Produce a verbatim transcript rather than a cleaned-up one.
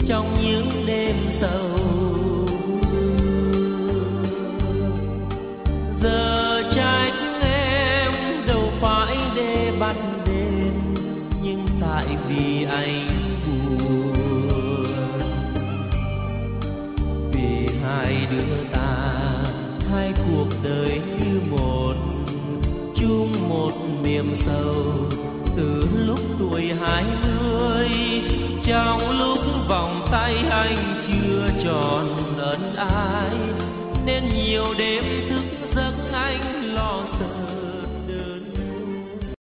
trong những đêm sầu. Giờ trách em đâu phải để bắt đền, nhưng tại vì anh buồn. Vì hai đứa ta, hai cuộc đời như một, chung một niềm sầu. Từ lúc tuổi hai mươi, trong lúc vòng tay anh chưa tròn ân ái, nên nhiều đêm